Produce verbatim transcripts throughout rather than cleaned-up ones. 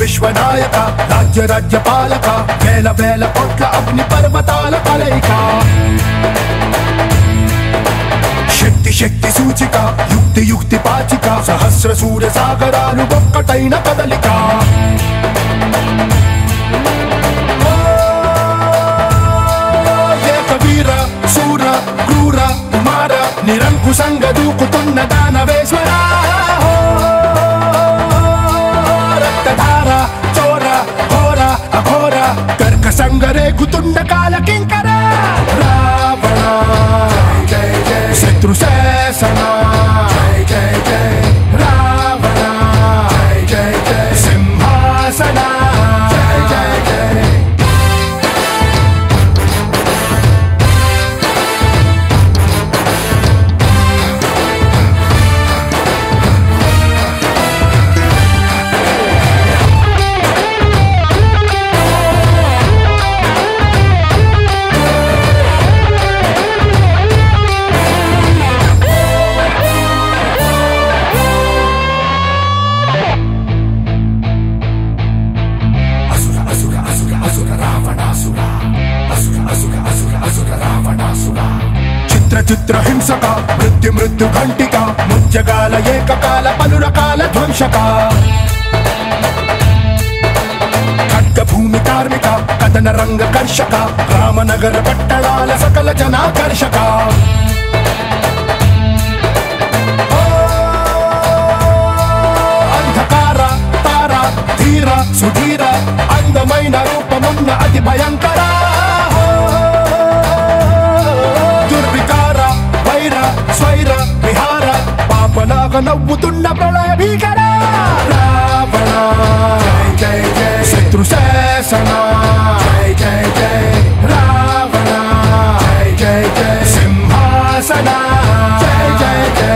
విశ్వనాయక రాజ్య రాజ్య పాలక వేల వేల కోట్ల అగ్ని పర్వతాల కలయిక శక్తి శక్తి సూచిక యుక్తి యుక్తి పాచిక సహస్ర సూర్య సాగరాలు ఒక్కటైన కదలిక ఏకవీర శూర క్రూర కుమార నిరంకుశంగా దూకుతున్న దానవేశ్వర రక్తధార చోర ఘోర అఘోర కర్కశంగా రేగుతున్న కాల కింకర రావణ శత్రు శాసన జై జై జై రావణ జై జై జై సింహాసన జై జై జై చిత్ర హింసక మృత్యు మృత్యు ఘంటిక ముత్యకాల ఏకకాల పలు రకాల ధ్వంసక ఖడ్గ భూమి కార్మిక కథన రంగ కర్షక రామనగర పట్టణాల సకల జనాకర్షక అంధకార తార ధీర సుధీర అందమైన రూపమున్న అతి భయంకర స్వైర విహార పాపలాగా నవ్వుతున్న ప్రళయ భీకర రావణ జై జై జై శత్రు శాసన జై జై జై రావణ జై జై జై సింహాసన జై జై జై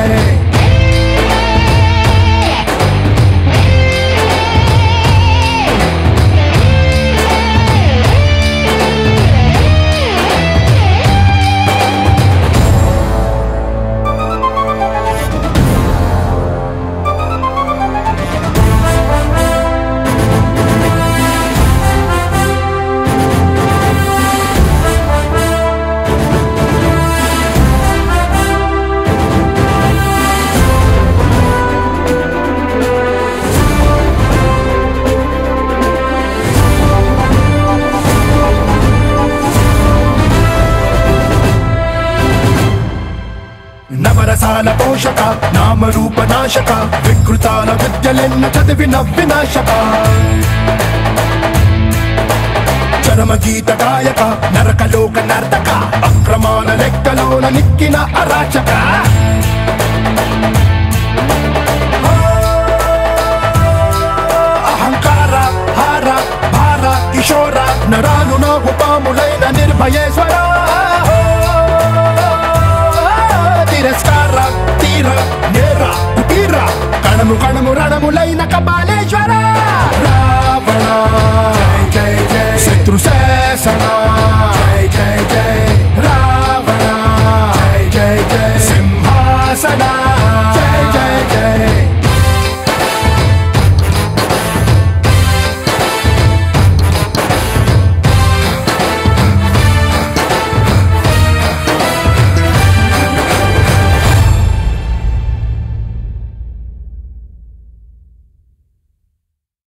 నవరసాల పోషక నామరూప నాశక వికృతాల విద్యలెన్న చదివి నవ్వినాశక చరమ గీత గాయక నరకలోక నర్తక అక్రమాల లెక్కలోన నిక్కిన అరాచక అహంకార హార భార కిశోర నరాలు నాగు పాములైన నిర్భయేశ్వర తిరస్కార తీర నేర కుటీర కణము కణము రణములైన కపాలేశ్వర